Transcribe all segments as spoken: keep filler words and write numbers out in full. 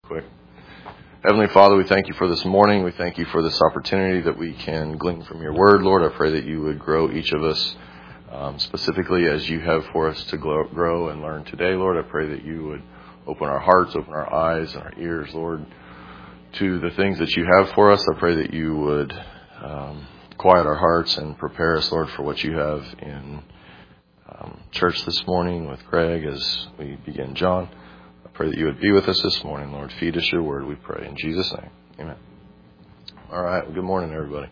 quick. Heavenly Father, we thank you for this morning. We thank you for this opportunity that we can glean from your word, Lord. I pray that you would grow each of us um, specifically as you have for us to grow, grow and learn today, Lord. I pray that you would open our hearts, open our eyes and our ears, Lord, to the things that you have for us. I pray that you would um, quiet our hearts and prepare us, Lord, for what you have in um, church this morning with Greg as we begin John. I pray that you would be with us this morning, Lord. Feed us your word, we pray. In Jesus' name, amen. All right. Well, good morning, everybody.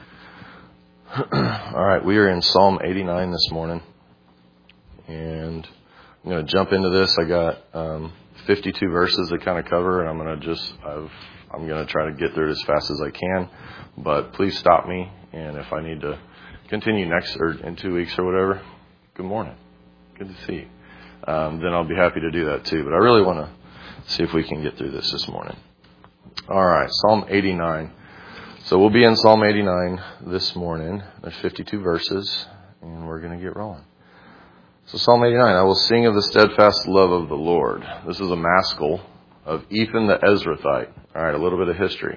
All right. We are in Psalm eighty-nine this morning. And I'm going to jump into this. I got um, fifty-two verses to kind of cover, and I'm going to just, I've, I'm going to try to get through it as fast as I can. But please stop me. And if I need to continue next or in two weeks or whatever, good morning. Good to see you. Um, then I'll be happy to do that too. But I really want to see if we can get through this this morning. All right, Psalm eighty-nine. So we'll be in Psalm eighty-nine this morning. There's fifty-two verses, and we're going to get rolling. So Psalm eighty-nine, I will sing of the steadfast love of the Lord. This is a maskil of Ethan the Ezrathite. All right, a little bit of history.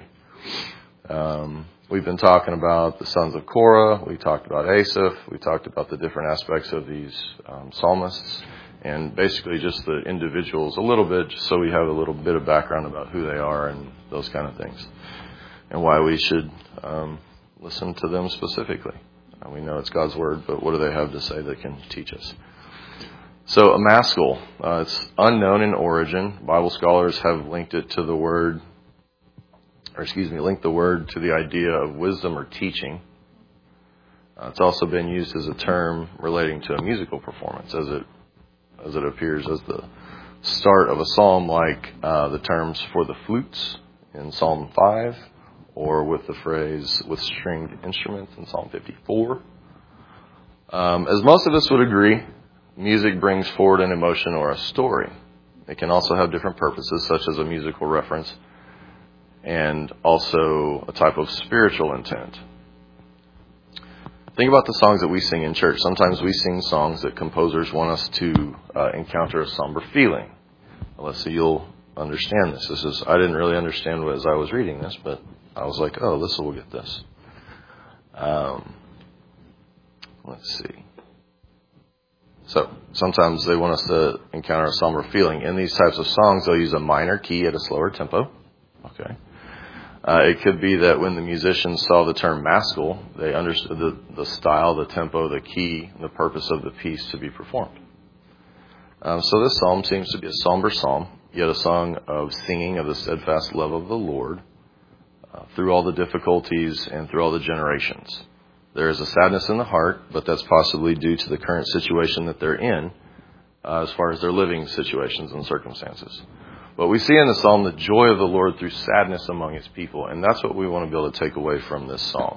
Um, we've been talking about the sons of Korah. We talked about Asaph. We talked about the different aspects of these um, psalmists. And basically just the individuals a little bit, just so we have a little bit of background about who they are and those kind of things. And why we should um, listen to them specifically. Uh, we know it's God's word, but what do they have to say that can teach us? So a maskil, uh, it's unknown in origin. Bible scholars have linked it to the word, or excuse me, linked the word to the idea of wisdom or teaching. Uh, it's also been used as a term relating to a musical performance, as it as it appears as the start of a psalm, like uh, the terms for the flutes in Psalm five, or with the phrase with stringed instruments in Psalm fifty-four. Um, as most of us would agree, music brings forward an emotion or a story. It can also have different purposes, such as a musical reference, and also a type of spiritual intent. Think about the songs that we sing in church. Sometimes we sing songs that composers want us to uh, encounter a somber feeling. Let's see, you'll understand this. This is I didn't really understand what, as I was reading this, but I was like, oh, this will get this. Um, let's see. So sometimes they want us to encounter a somber feeling. In these types of songs, they'll use a minor key at a slower tempo. Okay. Uh, it could be that when the musicians saw the term maskil, they understood the, the style, the tempo, the key, the purpose of the piece to be performed. Um, so this psalm seems to be a somber psalm, yet a song of singing of the steadfast love of the Lord uh, through all the difficulties and through all the generations. There is a sadness in the heart, but that's possibly due to the current situation that they're in uh, as far as their living situations and circumstances. But we see in the psalm the joy of the Lord through sadness among his people. And that's what we want to be able to take away from this psalm.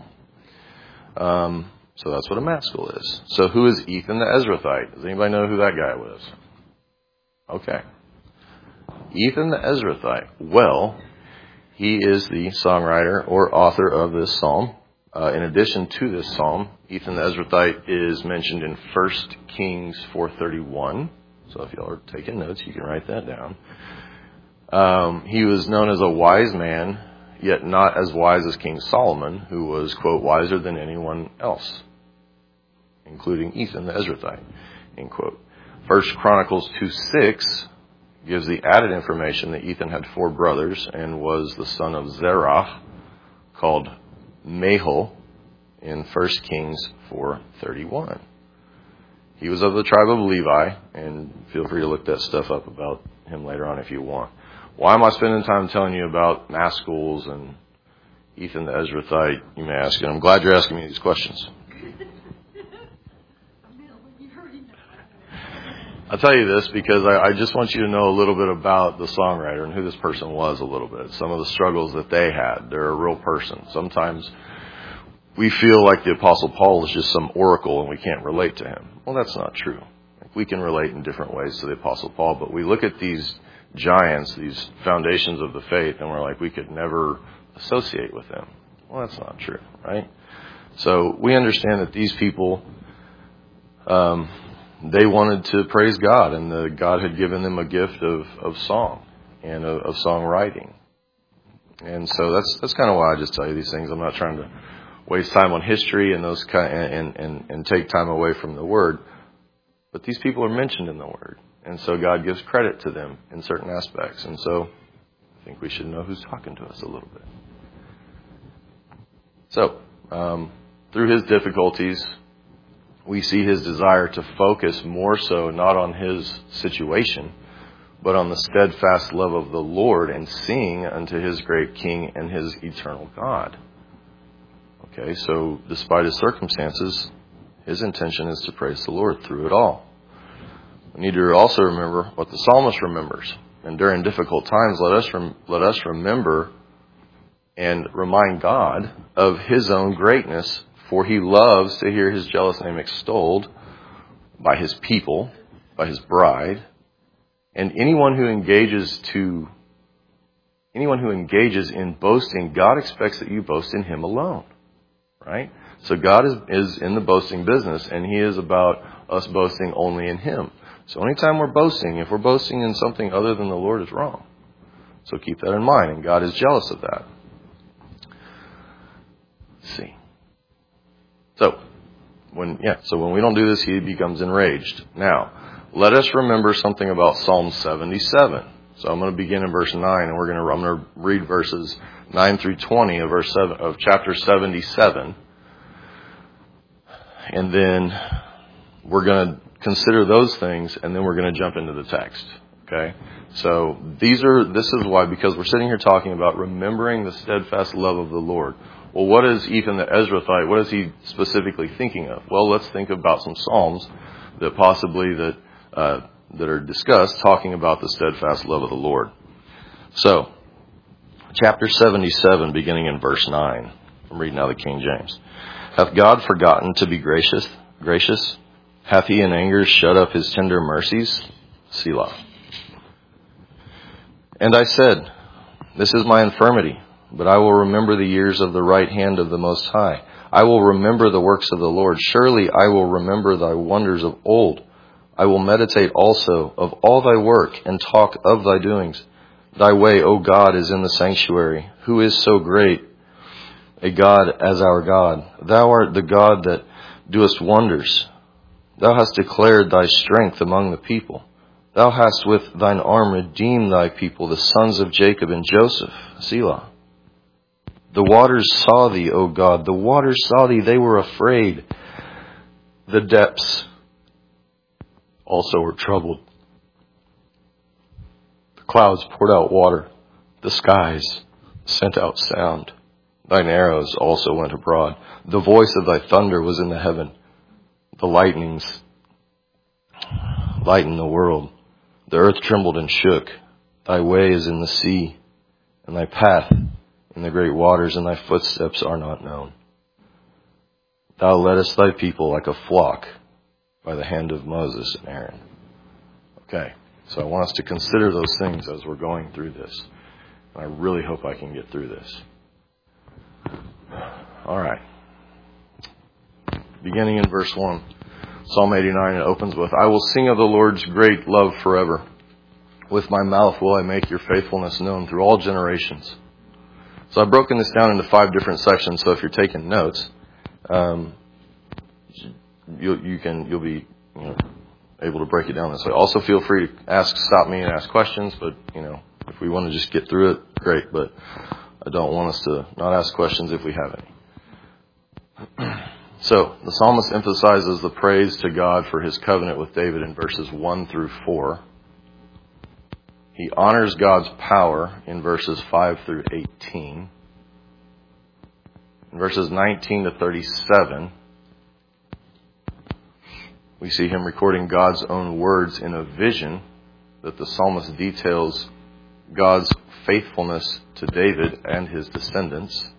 Um, so that's what a maskil is. So who is Ethan the Ezrathite? Does anybody know who that guy was? Okay. Ethan the Ezrathite. Well, he is the songwriter or author of this psalm. Uh, in addition to this psalm, Ethan the Ezrathite is mentioned in First Kings four thirty-one. So if y'all are taking notes, you can write that down. Um, he was known as a wise man, yet not as wise as King Solomon, who was, quote, wiser than anyone else, including Ethan the Ezrathite, end quote. First Chronicles two six gives the added information that Ethan had four brothers and was the son of Zerah, called Mahol, in First Kings four thirty-one. He was of the tribe of Levi, and feel free to look that stuff up about him later on if you want. Why am I spending time telling you about maskils and Ethan the Ezrathite, you may ask, and I'm glad you're asking me these questions. I'll tell you this because I, I just want you to know a little bit about the songwriter and who this person was a little bit. Some of the struggles that they had. They're a real person. Sometimes we feel like the Apostle Paul is just some oracle and we can't relate to him. Well, that's not true. We can relate in different ways to the Apostle Paul, but we look at these giants, these foundations of the faith, and we're like, we could never associate with them. Well, that's not true, right? So we understand that these people, um, they wanted to praise God, and the, God had given them a gift of, of song. and of, of songwriting. And so that's that's kind of why I just tell you these things. I'm not trying to waste time on history and those kind and, and, and take time away from the Word. But these people are mentioned in the Word. And so God gives credit to them in certain aspects. And so I think we should know who's talking to us a little bit. So, um, through his difficulties, we see his desire to focus more so not on his situation, but on the steadfast love of the Lord and sing unto his great King and his eternal God. Okay, so despite his circumstances, his intention is to praise the Lord through it all. We need to also remember what the psalmist remembers. And during difficult times, let us rem- let us remember and remind God of his own greatness, for he loves to hear his jealous name extolled by his people, by his bride, and anyone who engages to anyone who engages in boasting, God expects that you boast in him alone. Right? So God is, is in the boasting business, and he is about us boasting only in him. So anytime we're boasting, if we're boasting in something other than the Lord, is wrong. So keep that in mind, and God is jealous of that. Let's see. So when yeah, so when we don't do this, he becomes enraged. Now, let us remember something about Psalm seventy-seven. So I'm going to begin in verse nine, and we're going to I'm going to read verses nine through twenty of verse seven of chapter seventy-seven, and then we're going to consider those things, and then we're going to jump into the text. Okay, so these are this is why because we're sitting here talking about remembering the steadfast love of the Lord. Well, what is Ethan the Ezrathite? What is he specifically thinking of? Well, let's think about some psalms that possibly that uh, that are discussed talking about the steadfast love of the Lord. So, chapter seventy-seven, beginning in verse nine. I'm reading out of the King James. Hath God forgotten to be gracious? Gracious? Hath he in anger shut up his tender mercies? Selah. And I said, this is my infirmity, but I will remember the years of the right hand of the Most High. I will remember the works of the Lord. Surely I will remember thy wonders of old. I will meditate also of all thy work and talk of thy doings. Thy way, O God, is in the sanctuary. Who is so great a God as our God? Thou art the God that doest wonders. Thou hast declared thy strength among the people. Thou hast with thine arm redeemed thy people, the sons of Jacob and Joseph. Selah. The waters saw thee, O God. The waters saw thee. They were afraid. The depths also were troubled. The clouds poured out water. The skies sent out sound. Thine arrows also went abroad. The voice of thy thunder was in the heaven. The lightnings lightened the world. The earth trembled and shook. Thy way is in the sea, and thy path in the great waters, and thy footsteps are not known. Thou leddest thy people like a flock by the hand of Moses and Aaron. Okay, so I want us to consider those things as we're going through this. And I really hope I can get through this. All right. Beginning in verse one. Psalm eighty-nine, it opens with, I will sing of the Lord's great love forever. With my mouth will I make your faithfulness known through all generations. So I've broken this down into five different sections, so if you're taking notes, um, you, you can, you'll be you know, able to break it down this way. Also feel free to ask, stop me and ask questions, but, you know, if we want to just get through it, great, but I don't want us to not ask questions if we have any. So, the psalmist emphasizes the praise to God for his covenant with David in verses one through four. He honors God's power in verses five through eighteen. In verses nineteen to thirty-seven, we see him recording God's own words in a vision that the psalmist details God's faithfulness to David and his descendants.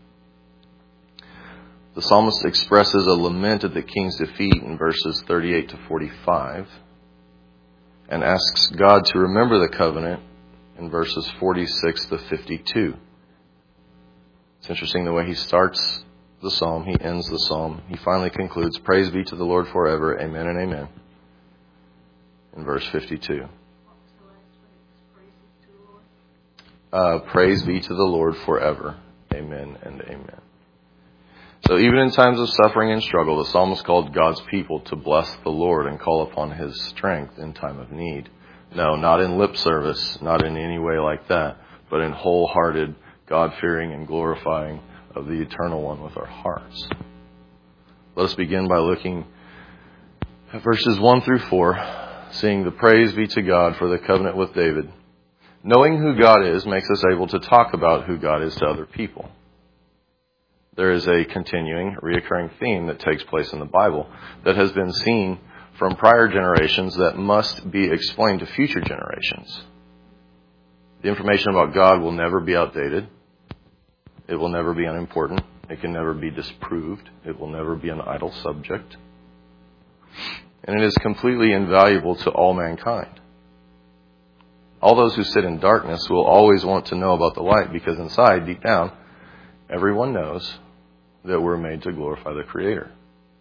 The psalmist expresses a lament at the king's defeat in verses thirty-eight to forty-five and asks God to remember the covenant in verses forty-six to fifty-two. It's interesting the way he starts the psalm, he ends the psalm. He finally concludes, praise be to the Lord forever, amen and amen, in verse fifty-two. uh, praise be to the Lord forever. Amen and amen. So even in times of suffering and struggle, the psalmist called God's people to bless the Lord and call upon his strength in time of need. No, not in lip service, not in any way like that, but in wholehearted, God-fearing and glorifying of the Eternal One with our hearts. Let us begin by looking at verses one through four, seeing the praise be to God for the covenant with David. Knowing who God is makes us able to talk about who God is to other people. There is a continuing, reoccurring theme that takes place in the Bible that has been seen from prior generations that must be explained to future generations. The information about God will never be outdated. It will never be unimportant. It can never be disproved. It will never be an idle subject. And it is completely invaluable to all mankind. All those who sit in darkness will always want to know about the light because inside, deep down, everyone knows that we're made to glorify the Creator.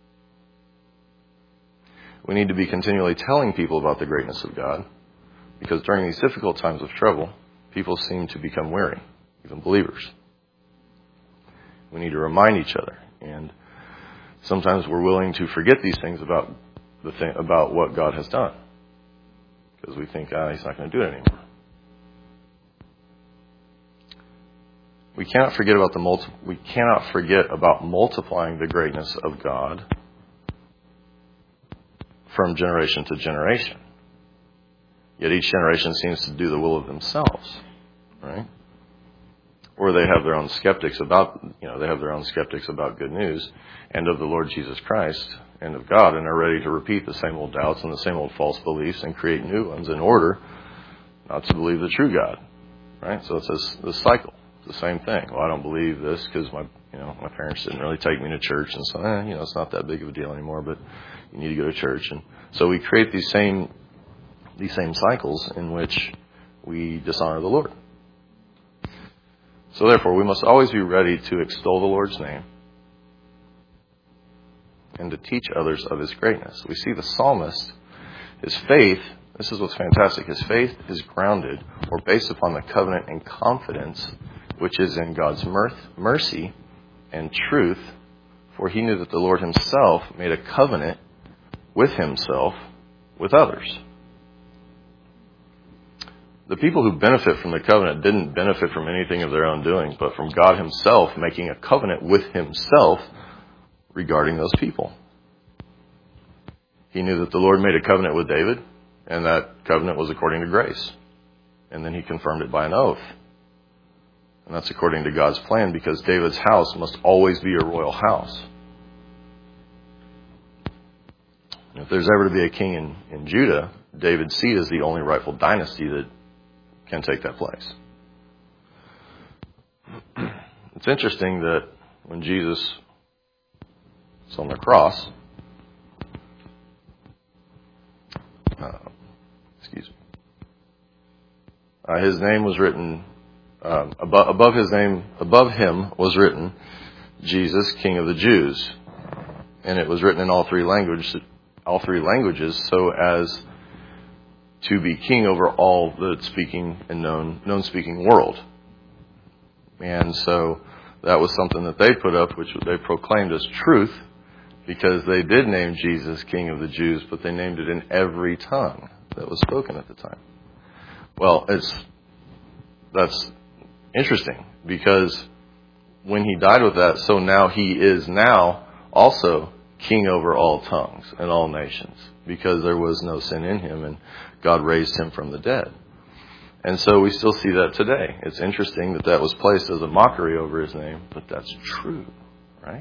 We need to be continually telling people about the greatness of God because during these difficult times of trouble, people seem to become weary, even believers. We need to remind each other, and sometimes we're willing to forget these things about the thing, about what God has done because we think, ah, He's not going to do it anymore. We cannot forget about the multi- we cannot forget about multiplying the greatness of God from generation to generation. Yet each generation seems to do the will of themselves, right? Or they have their own skeptics about, you know, they have their own skeptics about good news and of the Lord Jesus Christ and of God, and are ready to repeat the same old doubts and the same old false beliefs and create new ones in order not to believe the true God, right? So it's this, this cycle. The same thing. Well, I don't believe this because my, you know, my parents didn't really take me to church, and so, eh, you know, it's not that big of a deal anymore. But you need to go to church, and so we create these same, these same cycles in which we dishonor the Lord. So therefore, we must always be ready to extol the Lord's name and to teach others of His greatness. We see the psalmist, his faith. This is what's fantastic. His faith is grounded or based upon the covenant and confidence which is in God's mirth, mercy and truth, for he knew that the Lord Himself made a covenant with Himself with others. The people who benefit from the covenant didn't benefit from anything of their own doing, but from God Himself making a covenant with Himself regarding those people. He knew that the Lord made a covenant with David, and that covenant was according to grace. And then He confirmed it by an oath. And that's according to God's plan, because David's house must always be a royal house. And if there's ever to be a king in, in Judah, David's seed is the only rightful dynasty that can take that place. It's interesting that when Jesus was on the cross, uh, excuse me, uh, his name was written um, above, above his name, above him was written Jesus, King of the Jews, and it was written in all three languages, all three languages, so as to be king over all the speaking and known known speaking world. And so that was something that they put up, which they proclaimed as truth, because they did name Jesus King of the Jews, but they named it in every tongue that was spoken at the time. Well, it's that's interesting, because when He died with that, so now He is now also king over all tongues and all nations, because there was no sin in Him and God raised Him from the dead. And so we still see that today. It's interesting that that was placed as a mockery over His name, but that's true, right?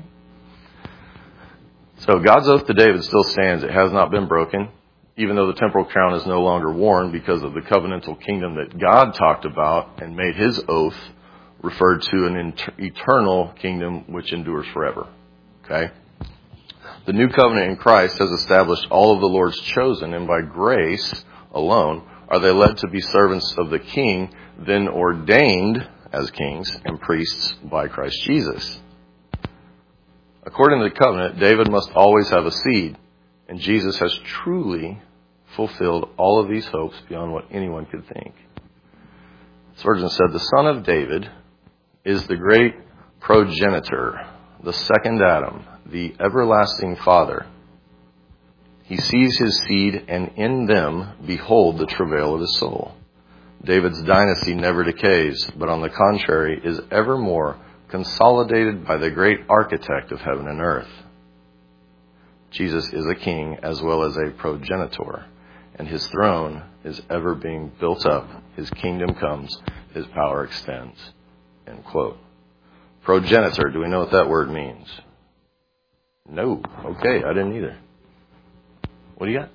So God's oath to David still stands. It has not been broken, even though the temporal crown is no longer worn, because of the covenantal kingdom that God talked about and made His oath referred to an eternal kingdom which endures forever. Okay? The new covenant in Christ has established all of the Lord's chosen, and by grace alone are they led to be servants of the King, then ordained as kings and priests by Christ Jesus. According to the covenant, David must always have a seed, and Jesus has truly fulfilled all of these hopes beyond what anyone could think. Spurgeon said, the Son of David is the great progenitor, the second Adam, the everlasting Father. He sees his seed, and in them behold the travail of his soul. David's dynasty never decays, but on the contrary is evermore consolidated by the great architect of heaven and earth. Jesus is a king as well as a progenitor, and his throne is ever being built up. His kingdom comes, his power extends. End quote. Progenitor, do we know what that word means? No. Okay, I didn't either. What do you got?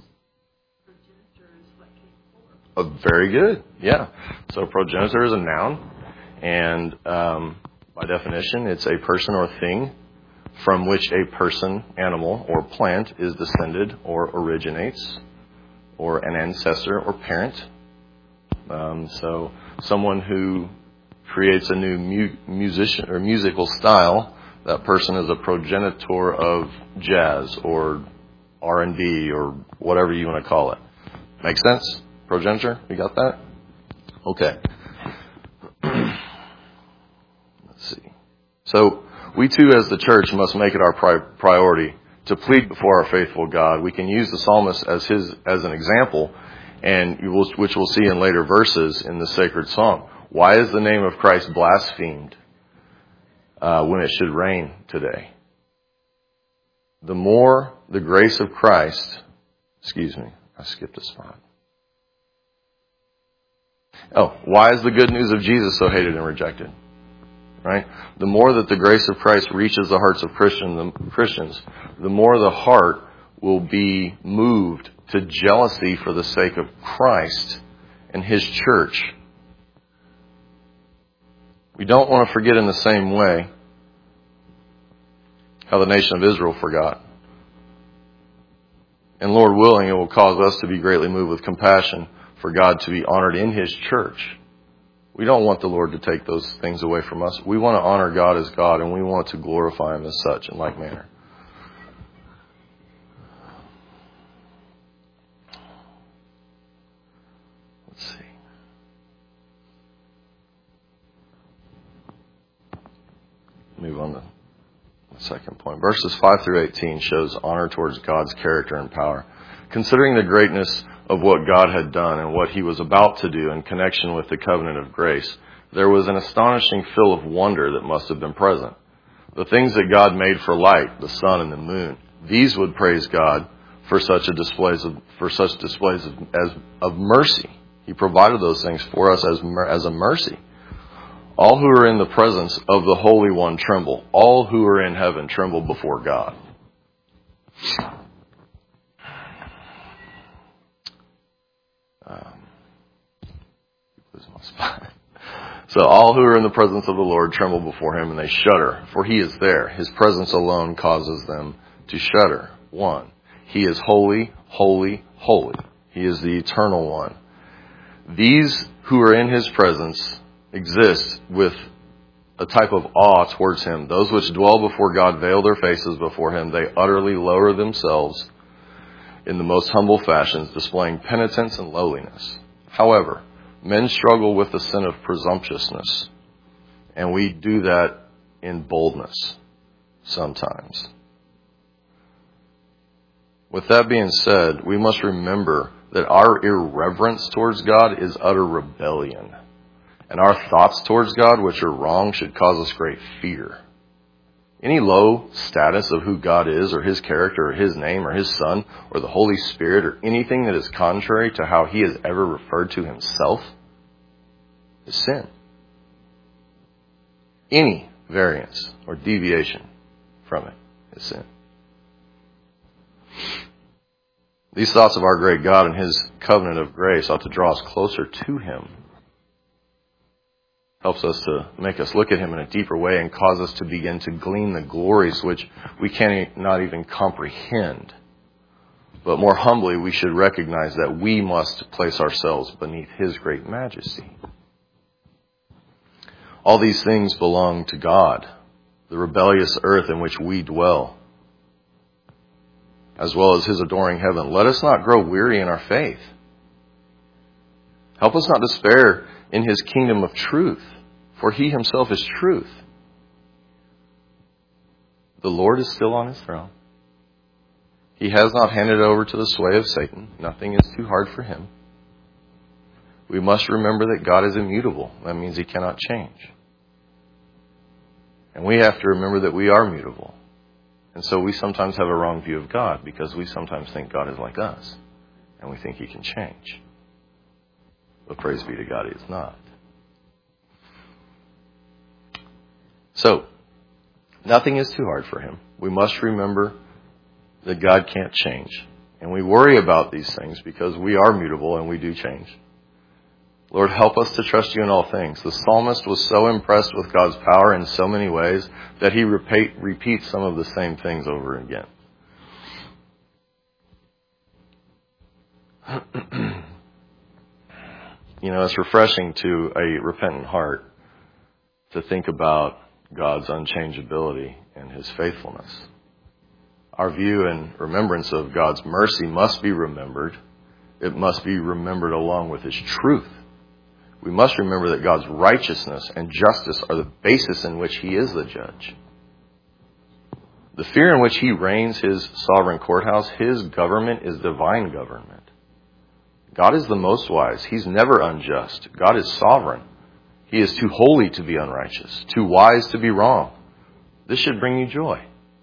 Oh, very good. Yeah. So progenitor is a noun, and um, by definition, it's a person or thing from which a person, animal, or plant is descended or originates, or an ancestor or parent. Um, so someone who creates a new mu- musician or musical style, that person is a progenitor of jazz or R and B or whatever you want to call it. Make sense? Progenitor? You got that? Okay. Let's see. So we too as the church must make it our pri- priority to plead before our faithful God. We can use the psalmist as his as an example, and you will, which we'll see in later verses in the sacred song. Why is the name of Christ blasphemed uh, when it should reign today? The more the grace of Christ, excuse me, I skipped a spot. Oh, why is the good news of Jesus so hated and rejected? Right? The more that the grace of Christ reaches the hearts of Christian, the Christians, the more the heart will be moved to jealousy for the sake of Christ and His church. We don't want to forget in the same way how the nation of Israel forgot. And Lord willing, it will cause us to be greatly moved with compassion for God to be honored in His church. We don't want the Lord to take those things away from us. We want to honor God as God, and we want to glorify Him as such in like manner. Let's see. Move on to the second point. Verses five through eighteen shows honor towards God's character and power. Considering the greatness of what God had done and what He was about to do in connection with the covenant of grace, there was an astonishing fill of wonder that must have been present. The things that God made for light, the sun and the moon, these would praise God for such a displays of for such displays of, as of mercy. He provided those things for us as as a mercy. All who are in the presence of the Holy One tremble. All who are in heaven tremble before God. Um, lose my spot. So all who are in the presence of the Lord tremble before Him, and they shudder, for He is there. His presence alone causes them to shudder. One, He is holy, holy, holy. He is the eternal one. These who are in His presence exist with a type of awe towards Him. Those which dwell before God veil their faces before Him. They utterly lower themselves in the most humble fashions, displaying penitence and lowliness. However, men struggle with the sin of presumptuousness, and we do that in boldness sometimes. With that being said, we must remember that our irreverence towards God is utter rebellion. And our thoughts towards God, which are wrong, should cause us great fear. Any low status of who God is, or His character, or His name, or His Son, or the Holy Spirit, or anything that is contrary to how He has ever referred to Himself is sin. Any variance or deviation from it is sin. These thoughts of our great God and His covenant of grace ought to draw us closer to Him. Helps us to make us look at Him in a deeper way and cause us to begin to glean the glories which we cannot even comprehend. But more humbly, we should recognize that we must place ourselves beneath His great majesty. All these things belong to God, the rebellious earth in which we dwell, as well as His adoring heaven. Let us not grow weary in our faith. Help us not despair in his kingdom of truth, for he himself is truth. The Lord is still on his throne. He has not handed over to the sway of Satan. Nothing is too hard for him. We must remember that God is immutable. That means he cannot change. And we have to remember that we are mutable. And so we sometimes have a wrong view of God because we sometimes think God is like us. And we think he can change. But praise be to God, he is not. So, nothing is too hard for him. We must remember that God can't change. And we worry about these things because we are mutable and we do change. Lord, help us to trust you in all things. The psalmist was so impressed with God's power in so many ways that he repeat, repeats some of the same things over again. You know, it's refreshing to a repentant heart to think about God's unchangeability and his faithfulness. Our view and remembrance of God's mercy must be remembered. It must be remembered along with his truth. We must remember that God's righteousness and justice are the basis in which he is the judge. The fear in which he reigns his sovereign courthouse, his government is divine government. God is the most wise. He's never unjust. God is sovereign. He is too holy to be unrighteous, too wise to be wrong. This should bring you joy.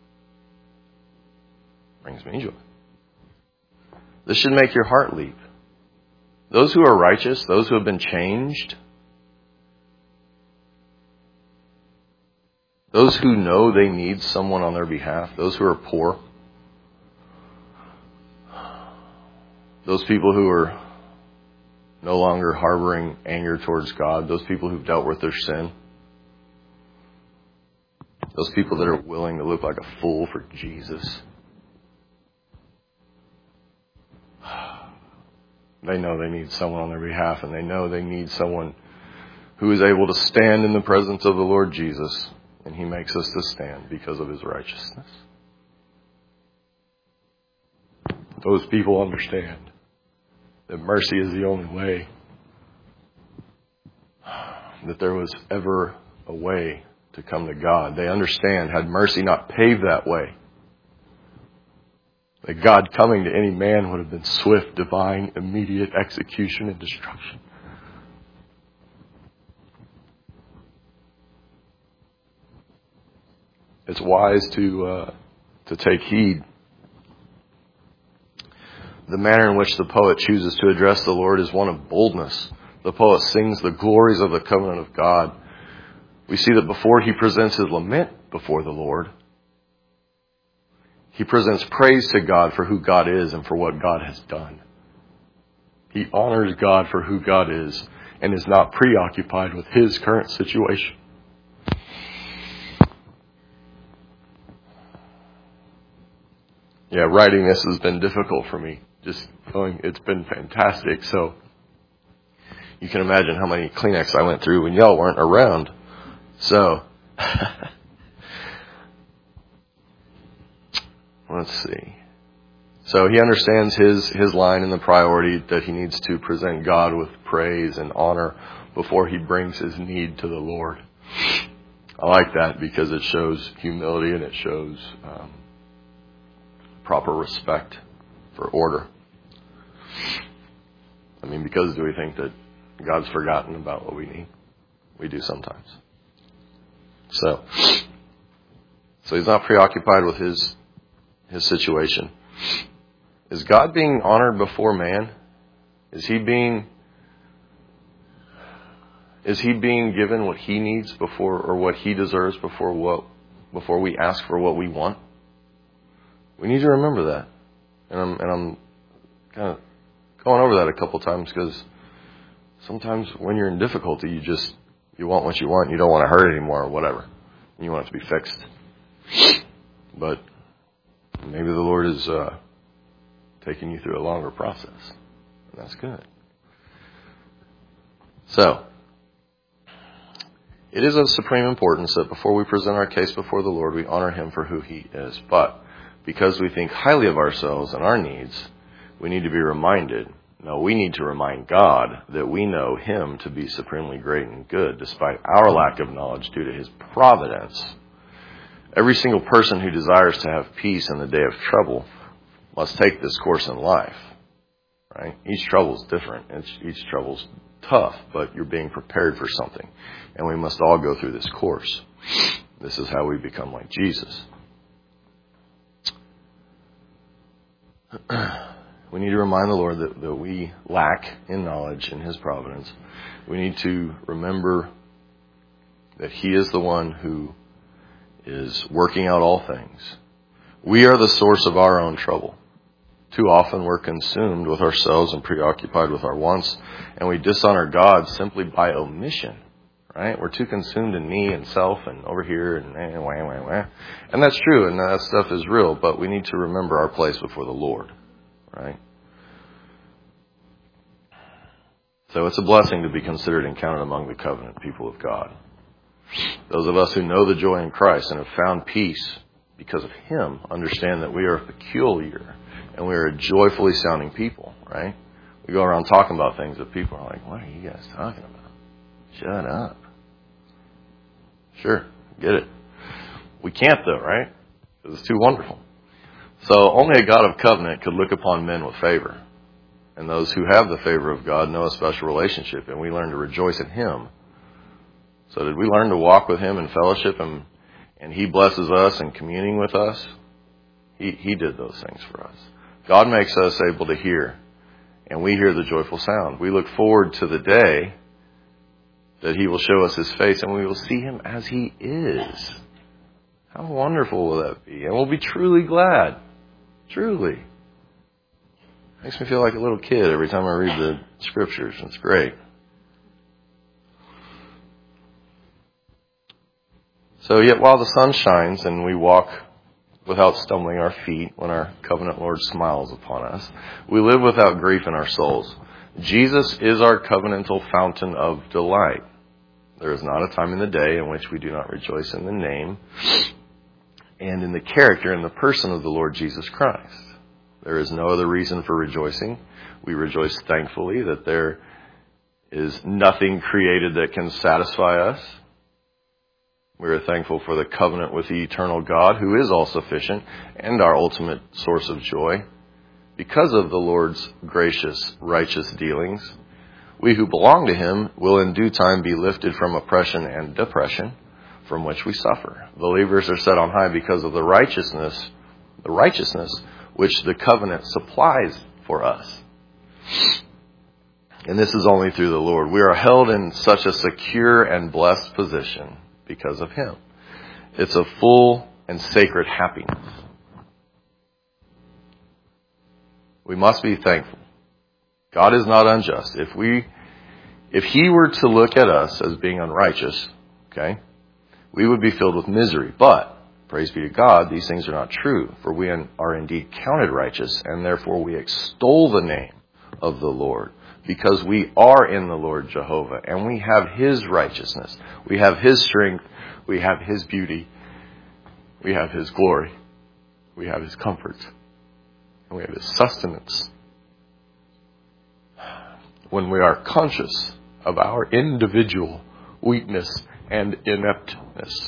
Brings me joy. This should make your heart leap. Those who are righteous, those who have been changed, those who know they need someone on their behalf, those who are poor, those people who are no longer harboring anger towards God, those people who've dealt with their sin, those people that are willing to look like a fool for Jesus. They know they need someone on their behalf, and they know they need someone who is able to stand in the presence of the Lord Jesus, and he makes us to stand because of his righteousness. Those people understand that mercy is the only way, that there was ever a way to come to God. They understand, had mercy not paved that way, that God coming to any man would have been swift, divine, immediate execution and destruction. It's wise to uh, to take heed. The manner in which the poet chooses to address the Lord is one of boldness. The poet sings the glories of the covenant of God. We see that before he presents his lament before the Lord, he presents praise to God for who God is and for what God has done. He honors God for who God is and is not preoccupied with his current situation. Yeah, writing this has been difficult for me. Just going, it's been fantastic. So you can imagine how many Kleenex I went through when y'all weren't around. So let's see. So he understands his, his line and the priority that he needs to present God with praise and honor before he brings his need to the Lord. I like that because it shows humility and it shows um, proper respect for order. I mean, because do we think that God's forgotten about what we need? We do sometimes. So, so he's not preoccupied with his his situation. Is God being honored before man? Is he being is he being given what he needs before, or what he deserves before what before we ask for what we want? We need to remember that. And I'm and I'm kind of going over that a couple times because sometimes when you're in difficulty, you just you want what you want. You don't want to hurt anymore or whatever. You want it to be fixed. But maybe the Lord is uh, taking you through a longer process. And that's good. So, it is of supreme importance that before we present our case before the Lord, we honor him for who he is. But because we think highly of ourselves and our needs, we need to be reminded No, we need to remind God that we know Him to be supremely great and good, despite our lack of knowledge due to His providence. Every single person who desires to have peace in the day of trouble must take this course in life. Right? Each trouble is different. Each, each trouble is tough, but you're being prepared for something. And we must all go through this course. This is how we become like Jesus. We need to remind the Lord that, that we lack in knowledge in His providence. We need to remember that He is the one who is working out all things. We are the source of our own trouble. Too often we're consumed with ourselves and preoccupied with our wants, and we dishonor God simply by omission. Right? We're too consumed in me and self and over here and eh, wah, wah, wah. And that's true, and that stuff is real, but we need to remember our place before the Lord. Right? So it's a blessing to be considered and counted among the covenant people of God. Those of us who know the joy in Christ and have found peace because of Him understand that we are peculiar and we are a joyfully sounding people, right? We go around talking about things that people are like, what are you guys talking about? Shut up. Sure, get it. We can't though, right? Because it's too wonderful. So only a God of covenant could look upon men with favor. And those who have the favor of God know a special relationship, and we learn to rejoice in Him. So did we learn to walk with Him in fellowship, and, and He blesses us in communing with us? He, he did those things for us. God makes us able to hear, and we hear the joyful sound. We look forward to the day that He will show us His face, and we will see Him as He is. How wonderful will that be? And we'll be truly glad. Truly. Makes me feel like a little kid every time I read the scriptures. It's great. So yet while the sun shines and we walk without stumbling our feet when our covenant Lord smiles upon us, we live without grief in our souls. Jesus is our covenantal fountain of delight. There is not a time in the day in which we do not rejoice in the name and in the character and the person of the Lord Jesus Christ. There is no other reason for rejoicing. We rejoice thankfully that there is nothing created that can satisfy us. We are thankful for the covenant with the eternal God, who is all sufficient and our ultimate source of joy. Because of the Lord's gracious, righteous dealings, we who belong to Him will in due time be lifted from oppression and depression from which we suffer. Believers are set on high because of the righteousness, the righteousness which the covenant supplies for us. And this is only through the Lord. We are held in such a secure and blessed position because of Him. It's a full and sacred happiness. We must be thankful. God is not unjust. If we, if He were to look at us as being unrighteous, okay, we would be filled with misery. But, praise be to God, these things are not true, for we are indeed counted righteous, and therefore we extol the name of the Lord, because we are in the Lord Jehovah, and we have His righteousness. We have His strength. We have His beauty. We have His glory. We have His comfort. And we have His sustenance. When we are conscious of our individual weakness and ineptness.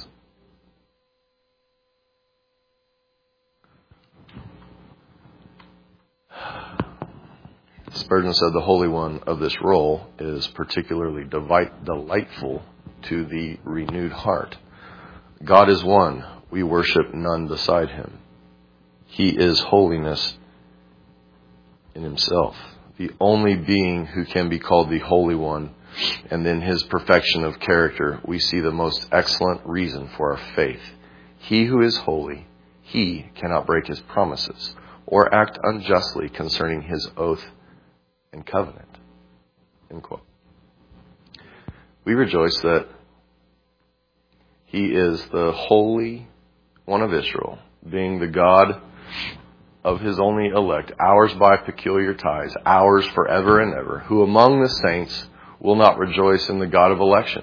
Spurgeon said the Holy One of this role is particularly delight, delightful to the renewed heart. God is one. We worship none beside Him. He is holiness in Himself, the only being who can be called the Holy One. And in His perfection of character, we see the most excellent reason for our faith. He who is holy, He cannot break His promises or act unjustly concerning His oath and covenant. End quote. We rejoice that He is the Holy One of Israel, being the God of His only elect, ours by peculiar ties, ours forever and ever, who among the saints will not rejoice in the God of election.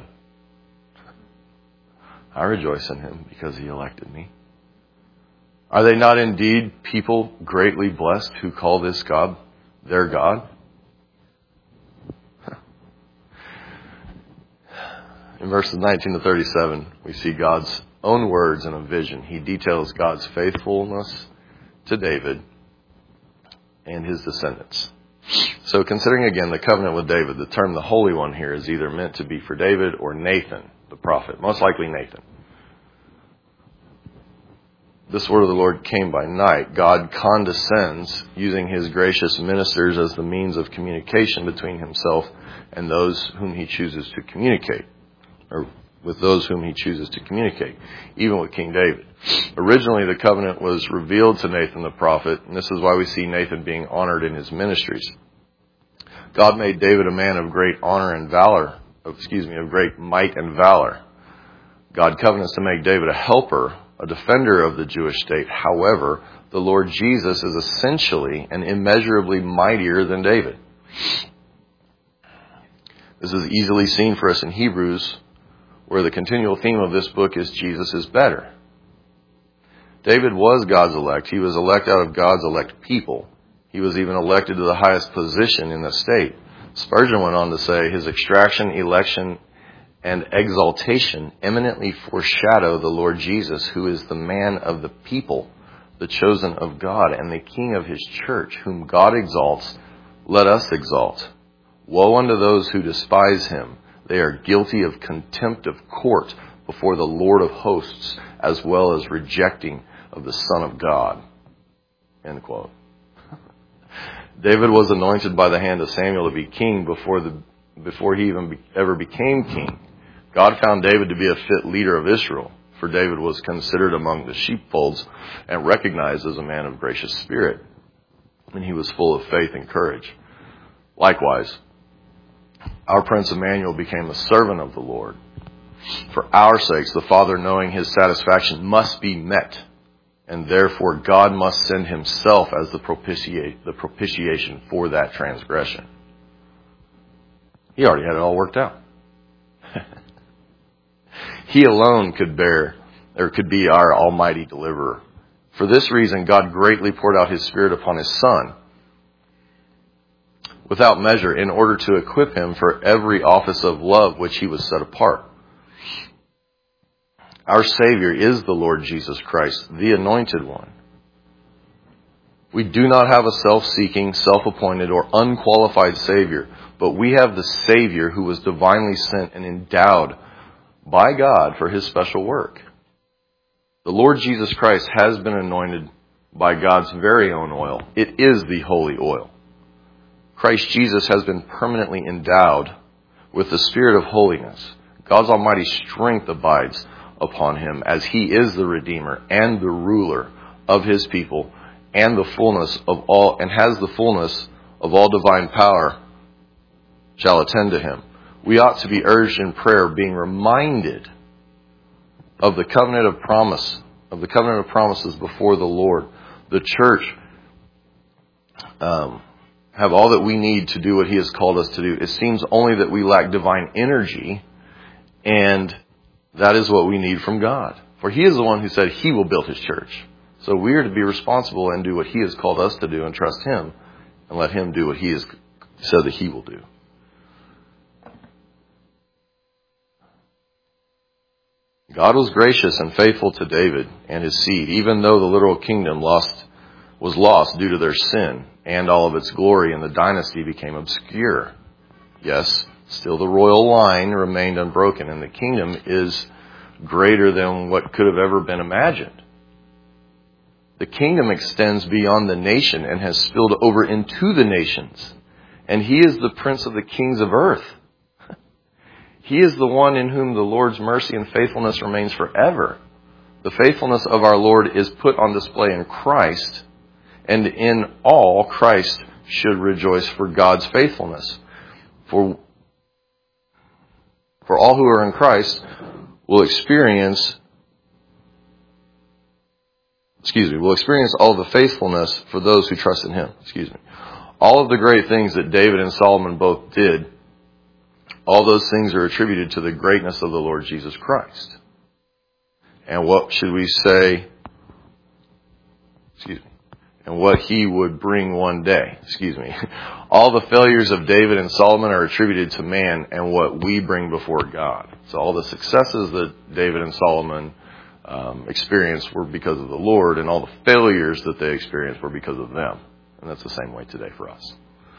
I rejoice in Him because He elected me. Are they not indeed people greatly blessed who call this God their God? In verses nineteen to thirty-seven, we see God's own words in a vision. He details God's faithfulness to David and his descendants. So considering again the covenant with David, the term the Holy One here is either meant to be for David or Nathan, the prophet. Most likely Nathan. This word of the Lord came by night. God condescends using his gracious ministers as the means of communication between himself and those whom he chooses to communicate, or with those whom he chooses to communicate, even with King David. Originally, the covenant was revealed to Nathan the prophet, and this is why we see Nathan being honored in his ministries. God made David a man of great honor and valor, excuse me, of great might and valor. God covenants to make David a helper, a defender of the Jewish state. However, the Lord Jesus is essentially and immeasurably mightier than David. This is easily seen for us in Hebrews, where the continual theme of this book is Jesus is better. David was God's elect. He was elect out of God's elect people. He was even elected to the highest position in the state. Spurgeon went on to say, his extraction, election, and exaltation eminently foreshadow the Lord Jesus, who is the man of the people, the chosen of God, and the king of his church, whom God exalts, let us exalt. Woe unto those who despise him. They are guilty of contempt of court before the Lord of hosts, as well as rejecting of the Son of God. End quote. David was anointed by the hand of Samuel to be king before the before he even be, ever became king. God found David to be a fit leader of Israel, for David was considered among the sheepfolds and recognized as a man of gracious spirit, and he was full of faith and courage. Likewise, our Prince Emmanuel became a servant of the Lord. For our sakes, the Father, knowing his satisfaction must be met, and therefore God must send himself as the propitiate, the propitiation for that transgression. He already had it all worked out. He alone could bear, or could be our almighty deliverer. For this reason, God greatly poured out his Spirit upon his Son without measure, in order to equip him for every office of love which he was set apart. Our Savior is the Lord Jesus Christ, the Anointed One. We do not have a self-seeking, self-appointed, or unqualified Savior, but we have the Savior who was divinely sent and endowed by God for his special work. The Lord Jesus Christ has been anointed by God's very own oil. It is the holy oil. Christ Jesus has been permanently endowed with the Spirit of holiness. God's almighty strength abides upon him as he is the Redeemer and the ruler of his people, and the fullness of all, and has the fullness of all divine power shall attend to him. We ought to be urged in prayer, being reminded of the covenant of promise, of the covenant of promises before the Lord. The church um, have all that we need to do what he has called us to do. It seems only that we lack divine energy, and that is what we need from God. For he is the one who said he will build his church. So we are to be responsible and do what he has called us to do and trust him and let him do what he has said that he will do. God was gracious and faithful to David and his seed, even though the literal kingdom lost was lost due to their sin, and all of its glory and the dynasty became obscure. Yes, still the royal line remained unbroken, and the kingdom is greater than what could have ever been imagined. The kingdom extends beyond the nation and has spilled over into the nations, and he is the prince of the kings of earth. He is the one in whom the Lord's mercy and faithfulness remains forever. The faithfulness of our Lord is put on display in Christ, and in all Christ should rejoice for God's faithfulness. For, for all who are in Christ will experience, excuse me, will experience all the faithfulness for those who trust in him. Excuse me. All of the great things that David and Solomon both did, all those things are attributed to the greatness of the Lord Jesus Christ. And what should we say? Excuse me. and what he would bring one day. Excuse me. All the failures of David and Solomon are attributed to man and what we bring before God. So all the successes that David and Solomon um, experienced were because of the Lord, and all the failures that they experienced were because of them. And that's the same way today for us.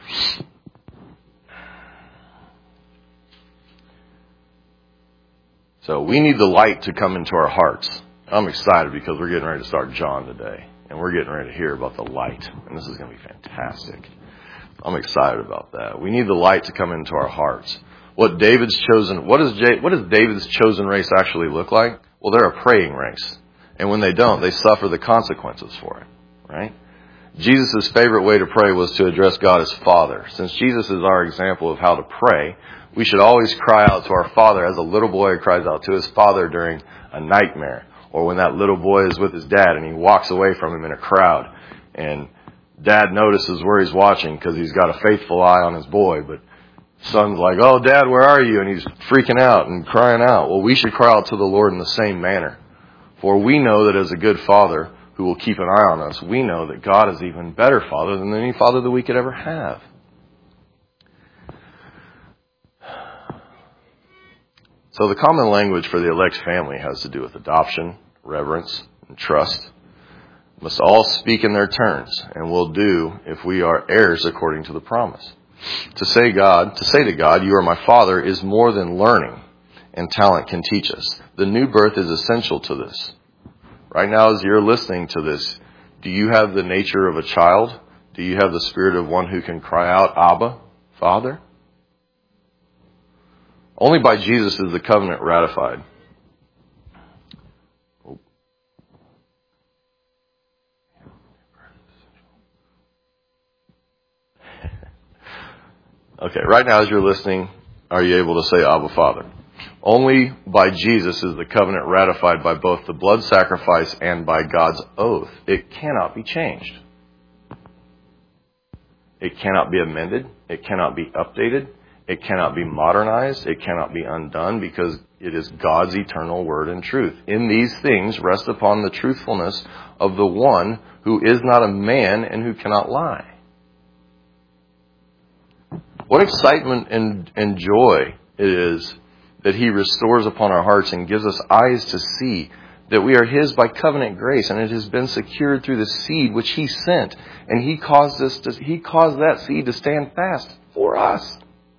So we need the light to come into our hearts. I'm excited because we're getting ready to start John today. And we're getting ready to hear about the light. And this is going to be fantastic. I'm excited about that. We need the light to come into our hearts. What David's chosen, what, is J, what does David's chosen race actually look like? Well, they're a praying race. And when they don't, they suffer the consequences for it. Right? Jesus' favorite way to pray was to address God as Father. Since Jesus is our example of how to pray, we should always cry out to our Father as a little boy cries out to his father during a nightmare. Or when that little boy is with his dad and he walks away from him in a crowd. And dad notices where he's watching because he's got a faithful eye on his boy. But son's like, oh, Dad, where are you? And he's freaking out and crying out. Well, we should cry out to the Lord in the same manner. For we know that as a good father who will keep an eye on us, we know that God is even better father than any father that we could ever have. So the common language for the elect family has to do with adoption, reverence, and trust. Must all speak in their turns, and will do if we are heirs according to the promise. To say God, to say to God, you are my Father, is more than learning and talent can teach us. The new birth is essential to this. Right now, as you're listening to this, do you have the nature of a child? Do you have the spirit of one who can cry out, Abba, Father? Only by Jesus is the covenant ratified. Okay, right now as you're listening, are you able to say Abba, Father? Only by Jesus is the covenant ratified by both the blood sacrifice and by God's oath. It cannot be changed. It cannot be amended. It cannot be updated. It cannot be modernized. It cannot be undone because it is God's eternal word and truth. In these things rest upon the truthfulness of the one who is not a man and who cannot lie. What excitement and, and joy it is that he restores upon our hearts and gives us eyes to see that we are his by covenant grace, and it has been secured through the seed which he sent, and he caused us to, he caused that seed to stand fast for us.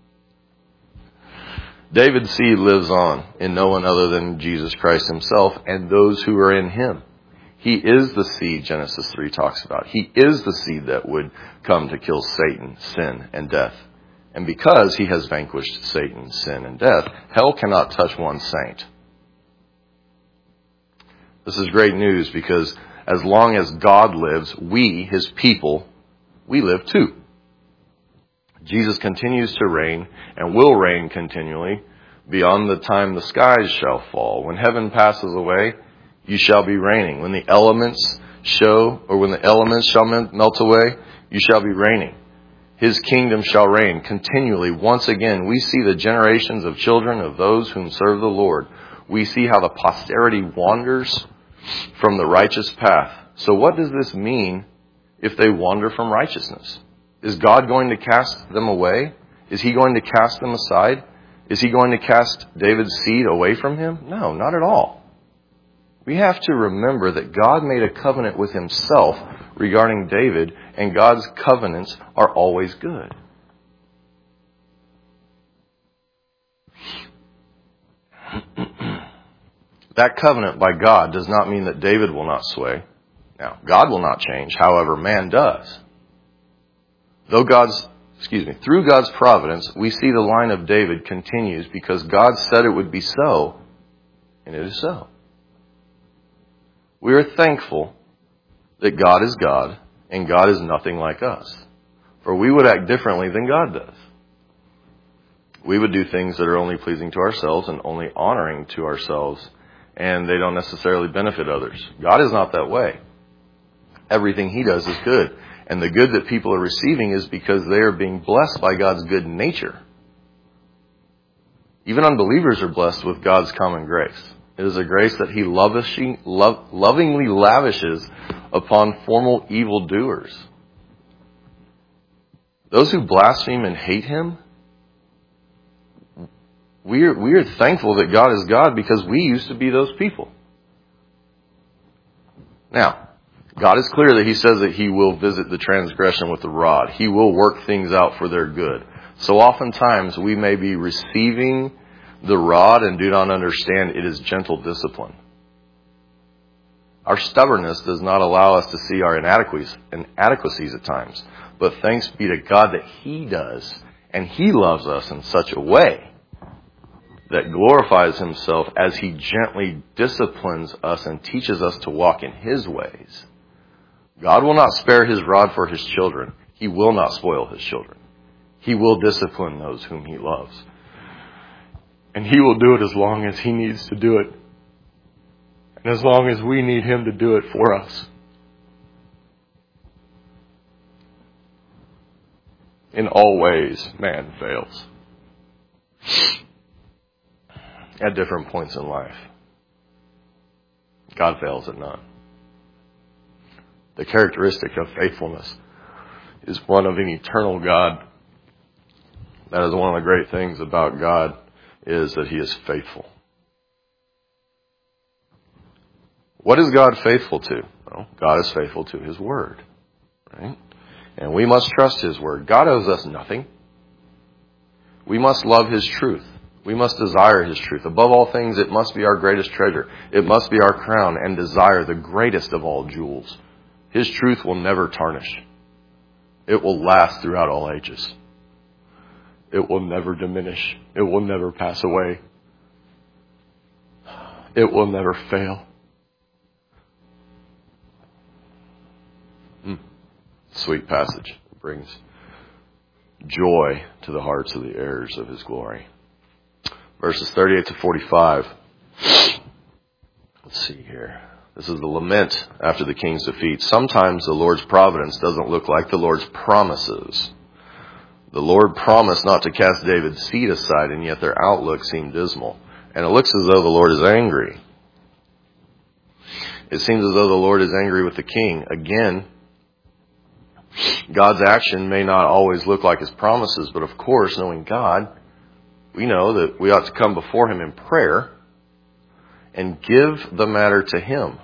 David's seed lives on in no one other than Jesus Christ himself and those who are in him. He is the seed Genesis three talks about. He is the seed that would come to kill Satan, sin, and death. And because he has vanquished Satan, sin, and death, hell cannot touch one saint. This is great news because as long as God lives, we, his people, we live too. Jesus continues to reign and will reign continually beyond the time the skies shall fall. When heaven passes away, you shall be reigning. When the elements show, or when the elements shall melt away, you shall be reigning. His kingdom shall reign continually. Once again, we see the generations of children of those whom serve the Lord. We see how the posterity wanders from the righteous path. So what does this mean if they wander from righteousness? Is God going to cast them away? Is he going to cast them aside? Is he going to cast David's seed away from him? No, not at all. We have to remember that God made a covenant with himself regarding David, and God's covenants are always good. That covenant by God does not mean that David will not sway. Now, God will not change, however, man does. Though God's, excuse me, through God's providence, we see the line of David continues because God said it would be so, and it is so. We are thankful that God is God, and God is nothing like us. For we would act differently than God does. We would do things that are only pleasing to ourselves and only honoring to ourselves, and they don't necessarily benefit others. God is not that way. Everything he does is good. And the good that people are receiving is because they are being blessed by God's good nature. Even unbelievers are blessed with God's common grace. It is a grace that he lavishing, love, lovingly lavishes upon formal evildoers. Those who blaspheme and hate him, we are, we are thankful that God is God because we used to be those people. Now, God is clear that he says that he will visit the transgression with the rod. He will work things out for their good. So oftentimes we may be receiving the rod and do not understand it is gentle discipline. Our stubbornness does not allow us to see our inadequacies, inadequacies at times. But thanks be to God that he does. And he loves us in such a way that glorifies himself as he gently disciplines us and teaches us to walk in his ways. God will not spare his rod for his children. He will not spoil his children. He will discipline those whom he loves. And he will do it as long as he needs to do it. And as long as we need him to do it for us. In all ways, man fails. At different points in life. God fails at none. The characteristic of faithfulness is one of an eternal God. That is one of the great things about God, is that he is faithful. What is God faithful to? Well, God is faithful to his word. Right? And we must trust his word. God owes us nothing. We must love his truth. We must desire his truth. Above all things, it must be our greatest treasure. It must be our crown and desire, the greatest of all jewels. His truth will never tarnish. It will last throughout all ages. It will never diminish. It will never pass away. It will never fail. Mm. Sweet passage. It brings joy to the hearts of the heirs of his glory. Verses thirty-eight to forty-five. Let's see here. This is the lament after the king's defeat. Sometimes the Lord's providence doesn't look like the Lord's promises. The Lord promised not to cast David's seed aside, and yet their outlook seemed dismal. And it looks as though the Lord is angry. It seems as though the Lord is angry with the king. Again, God's action may not always look like his promises, but of course, knowing God, we know that we ought to come before him in prayer and give the matter to him.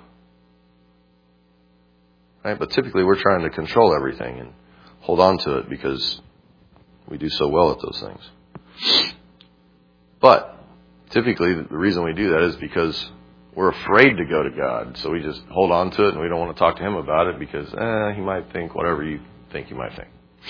Right? But typically we're trying to control everything and hold on to it because we do so well at those things. But typically the reason we do that is because we're afraid to go to God. So we just hold on to it and we don't want to talk to him about it because eh, he might think whatever you think he might think.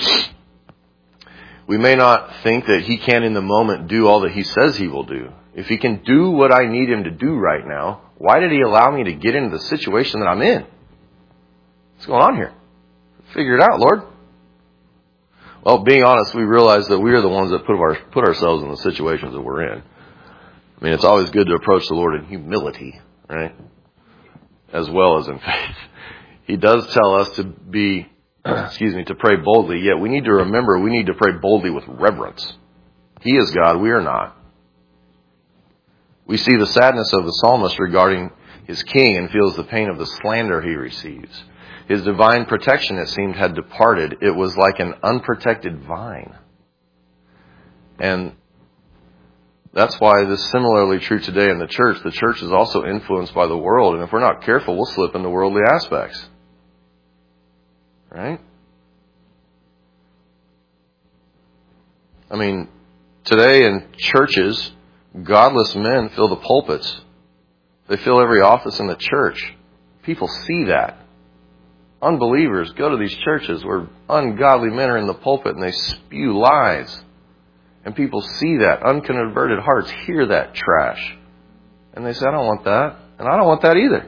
We may not think that he can in the moment do all that he says he will do. If he can do what I need him to do right now, why did he allow me to get into the situation that I'm in? What's going on here? Figure it out, Lord. Well, being honest, we realize that we are the ones that put our put ourselves in the situations that we're in. I mean, it's always good to approach the Lord in humility, right? As well as in faith. He does tell us to be, excuse me, to pray boldly, yet we need to remember we need to pray boldly with reverence. He is God, we are not. We see the sadness of the psalmist regarding his king and feels the pain of the slander he receives. His divine protection, it seemed, had departed. It was like an unprotected vine. And that's why this is similarly true today in the church. The church is also influenced by the world, and if we're not careful, we'll slip into worldly aspects. Right? I mean, today in churches, godless men fill the pulpits. They fill every office in the church. People see that. Unbelievers go to these churches where ungodly men are in the pulpit and they spew lies. And people see that. Unconverted hearts hear that trash. And they say, I don't want that. And I don't want that either.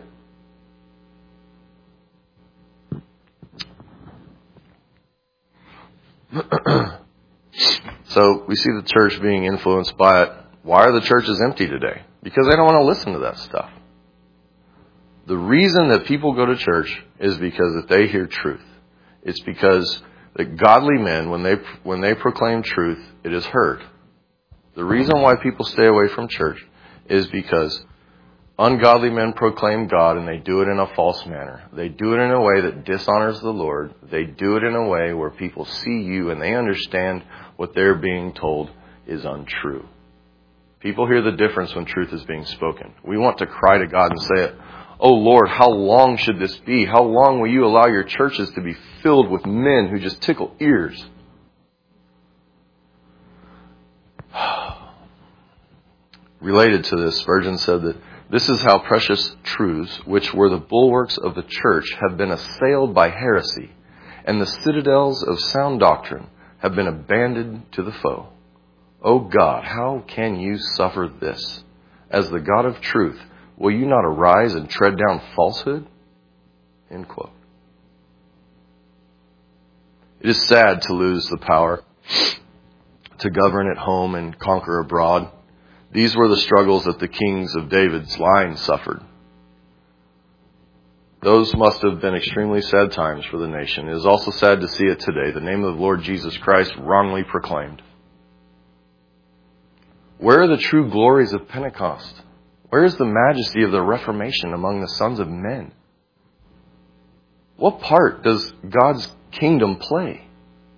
So we see the church being influenced by it. Why are the churches empty today? Because they don't want to listen to that stuff. The reason that people go to church is because that they hear truth. It's because that godly men, when they when they proclaim truth, it is heard. The reason why people stay away from church is because Ungodly men proclaim God, and they do it in a false manner. They do it in a way that dishonors the Lord. They do it in a way where people see you and they understand what they're being told is untrue. People hear the difference when truth is being spoken. We want to cry to God and say, "Oh Lord, how long should this be? How long will you allow your churches to be filled with men who just tickle ears?" Related to this, Spurgeon said that this is how precious truths, which were the bulwarks of the church, have been assailed by heresy, and the citadels of sound doctrine have been abandoned to the foe. O God, how can you suffer this? As the God of truth, will you not arise and tread down falsehood? End quote. It is sad to lose the power to govern at home and conquer abroad. These were the struggles that the kings of David's line suffered. Those must have been extremely sad times for the nation. It is also sad to see it today, the name of the Lord Jesus Christ wrongly proclaimed. Where are the true glories of Pentecost? Where is the majesty of the Reformation among the sons of men? What part does God's kingdom play?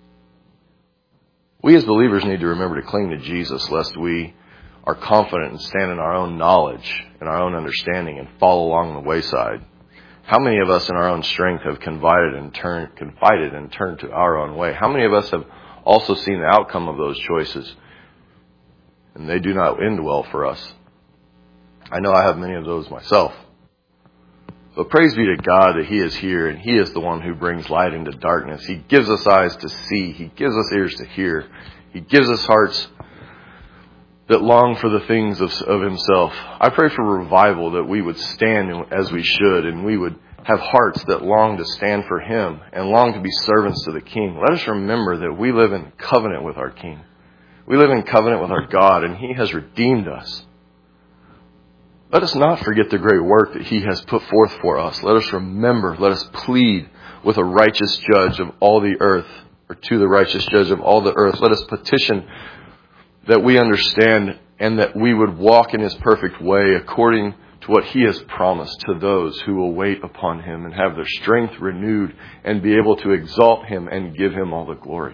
We as believers need to remember to cling to Jesus, lest we are confident and stand in our own knowledge and our own understanding and fall along the wayside. How many of us in our own strength have confided and turned, confided and turned to our own way? How many of us have also seen the outcome of those choices, and they do not end well for us? I know I have many of those myself. But praise be to God that He is here, and He is the one who brings light into darkness. He gives us eyes to see. He gives us ears to hear. He gives us hearts that long for the things of, of Himself. I pray for revival, that we would stand as we should, and we would have hearts that long to stand for Him and long to be servants to the King. Let us remember that we live in covenant with our King. We live in covenant with our God, and He has redeemed us. Let us not forget the great work that He has put forth for us. Let us remember, let us plead with a righteous judge of all the earth, or to the righteous judge of all the earth. Let us petition that we understand and that we would walk in His perfect way according to what He has promised to those who will wait upon Him and have their strength renewed and be able to exalt Him and give Him all the glory.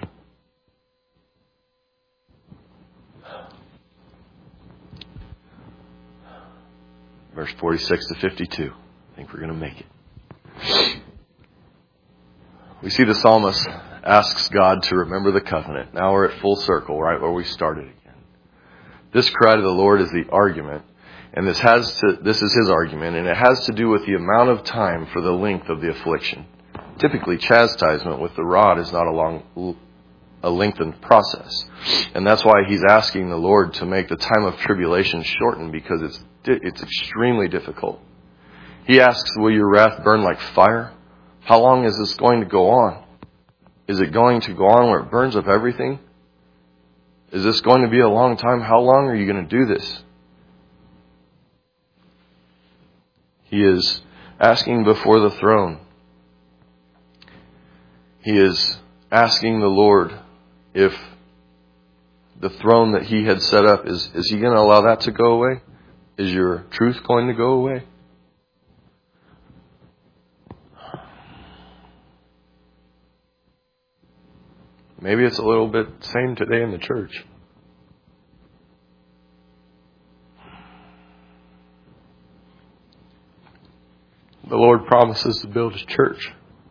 Verse forty-six to fifty-two. I think we're going to make it. We see the psalmist asks God to remember the covenant. Now we're at full circle, right where we started again. This cry to the Lord is the argument, and this has to, this is His argument, and it has to do with the amount of time for the length of the affliction. Typically, chastisement with the rod is not a long, a lengthened process, and that's why He's asking the Lord to make the time of tribulation shorten, because it's it's extremely difficult. He asks, "Will your wrath burn like fire? How long is this going to go on? Is it going to go on where it burns up everything? Is this going to be a long time? How long are you going to do this?" He is asking before the throne. He is asking the Lord if the throne that He had set up, is, is He going to allow that to go away? Is your truth going to go away? Maybe it's a little bit same today in the church. The Lord promises to build His church.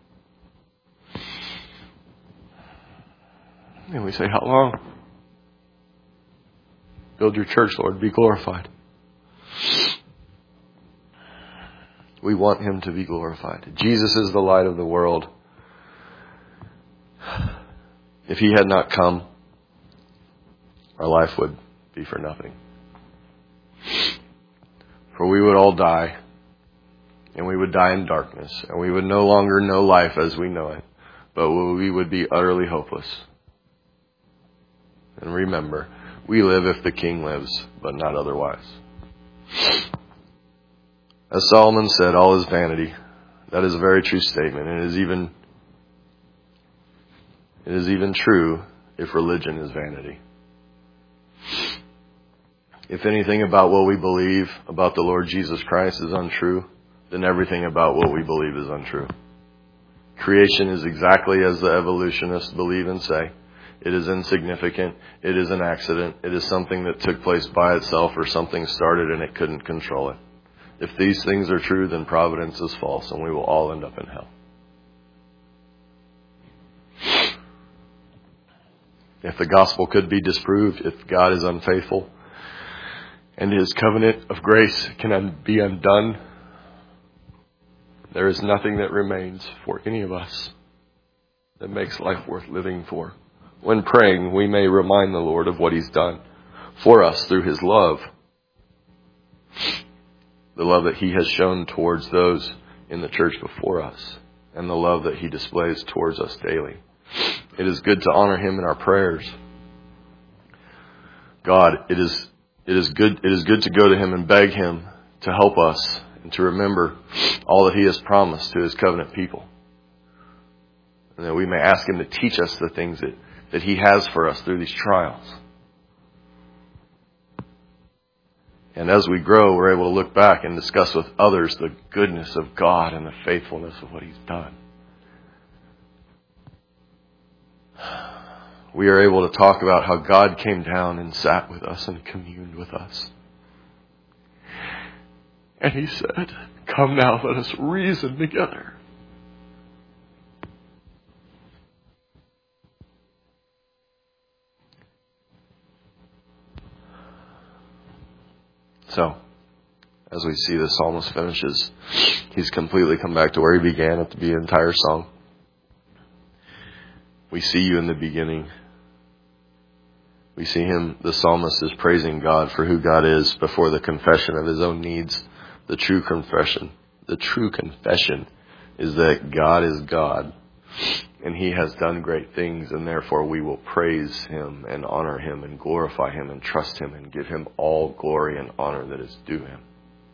And we say, how long? Build your church, Lord. Be glorified. We want Him to be glorified. Jesus is the light of the world. If He had not come, our life would be for nothing. For we would all die, and we would die in darkness, and we would no longer know life as we know it, but we would be utterly hopeless. And remember, we live if the King lives, but not otherwise. As Solomon said, all is vanity. That is a very true statement. It is even It is even true if religion is vanity. If anything about what we believe about the Lord Jesus Christ is untrue, then everything about what we believe is untrue. Creation is exactly as the evolutionists believe and say. It is insignificant. It is an accident. It is something that took place by itself, or something started and it couldn't control it. If these things are true, then providence is false and we will all end up in hell. If the gospel could be disproved, if God is unfaithful and his covenant of grace can be undone, there is nothing that remains for any of us that makes life worth living for. When praying, we may remind the Lord of what he's done for us through his love. The love that he has shown towards those in the church before us, and the love that he displays towards us daily. It is good to honor him in our prayers. God, it is it is good it is good to go to him and beg him to help us and to remember all that he has promised to his covenant people. And that we may ask him to teach us the things that, that he has for us through these trials. And as we grow, we're able to look back and discuss with others the goodness of God and the faithfulness of what he's done. We are able to talk about how God came down and sat with us and communed with us. And he said, "Come now, let us reason together." So, as we see the psalmist finishes, he's completely come back to where he began at the entire song. We see you in the beginning. We see him, the psalmist is praising God for who God is before the confession of his own needs. The true confession, the true confession is that God is God and he has done great things, and therefore we will praise him and honor him and glorify him and trust him and give him all glory and honor that is due him.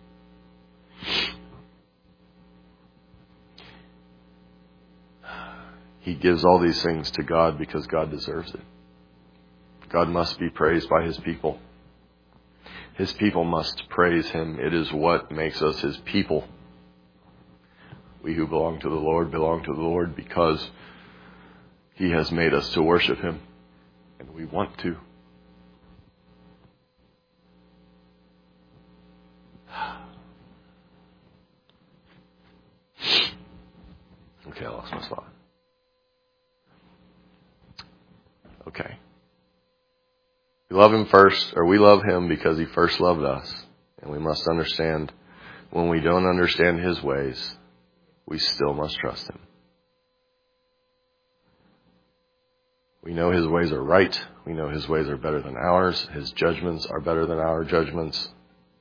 He gives all these things to God because God deserves it. God must be praised by his people. His people must praise him. It is what makes us his people. We who belong to the Lord belong to the Lord because he has made us to worship him, and we want to. Okay, I lost my spot. Okay. We love him first, or we love him because he first loved us. And we must understand, when we don't understand his ways, we still must trust him. We know his ways are right. We know his ways are better than ours. His judgments are better than our judgments.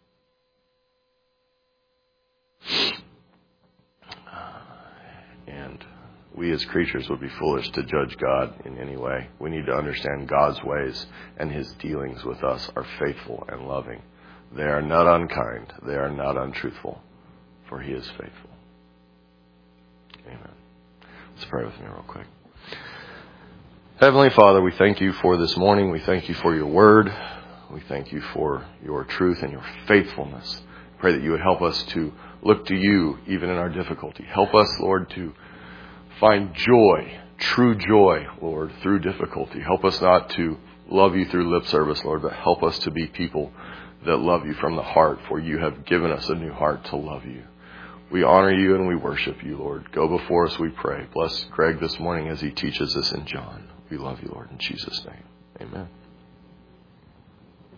And we as creatures would be foolish to judge God in any way. We need to understand God's ways, and his dealings with us are faithful and loving. They are not unkind. They are not untruthful, for he is faithful. Amen. Let's pray with me real quick. Heavenly Father, we thank you for this morning. We thank you for your word. We thank you for your truth and your faithfulness. Pray that you would help us to look to you even in our difficulty. Help us, Lord, to find joy, true joy, Lord, through difficulty. Help us not to love you through lip service, Lord, but help us to be people that love you from the heart, for you have given us a new heart to love you. We honor you and we worship you, Lord. Go before us, we pray. Bless Greg this morning as he teaches us in John. We love you, Lord, in Jesus' name. Amen.